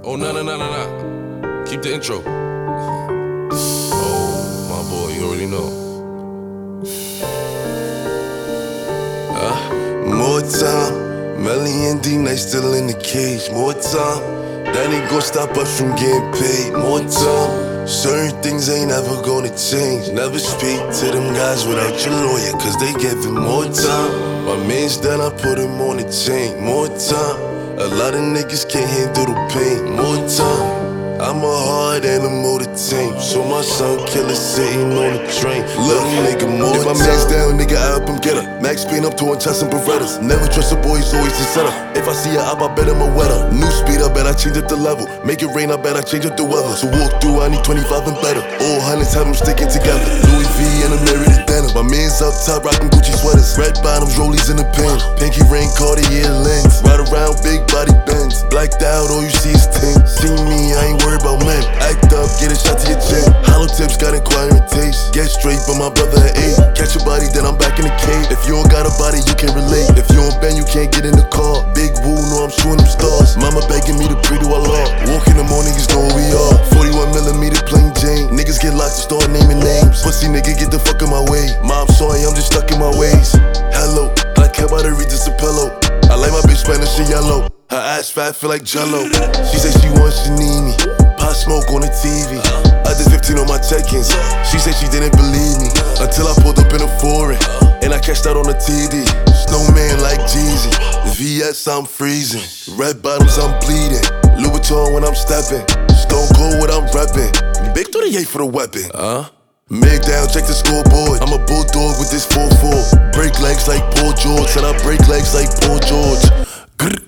Oh, no. Keep the intro. Oh, my boy, you already know. More time, Melly and D-Night still in the cage. More time, that ain't gon' stop us from getting paid. More time, certain things ain't ever gonna change. Never speak to them guys without your lawyer, cause they giving more time. My man's done, I put him on the chain. More time, a lot of niggas can't handle the pain. More time, I'm a hard animal to tame. So my son killer sitting on the train. Little nigga, more if my man's down, nigga, I help him get her. Max Payne up to chest and Berettas. Never trust a boy, he's always the setup. If I see her up, I bet I'm a wetter. New speed, I bet I change up the level. Make it rain, I bet I change up the weather. So walk through, I need 25 and better. All hundreds have them sticking together. Louis V and a married to denim. My man's up top, rocking Gucci sweaters. Red bottoms, rollies in the pen. Pinky ring, Cartier lens. Ride around, big body bends. Blacked out, all you see is ting. See me, I ain't worried about men. Act up, get a shot to your chin. Hollow tips got inquiring taste. Get straight, but my brother at 8. Catch a body, then I'm back in the cave. If you don't got a body, you can't relate. If you don't bend, you can't get in the car. Big woo, know I'm shooting them stars. Mama begging me to pray to Allah. Walk in the morning, niggas know who we are. 41mm plain Jane. Niggas get locked and start naming names. Pussy nigga, get the fuck in my way. Mom, sorry, I'm just stuck in my ways. Hello, I care about her, read this a pillow. I like my bitch Spanish, she yellow. Her ass fat, feel like jello. She said she wants, she need me. Pot smoke on the TV. I did 15 on my check-ins. She said she didn't believe me until I pulled up in a foreign and I cashed out on the TD. Snowman like Jeezy. VS, I'm freezing. Red bottoms, I'm bleeding. Louis Vuitton when I'm stepping. Stone Cold what I'm repping. Big 38 for the weapon. Mid down, check the scoreboard. I'm a bulldog with this 4-4. Break legs like Paul George, and I break legs like Paul George.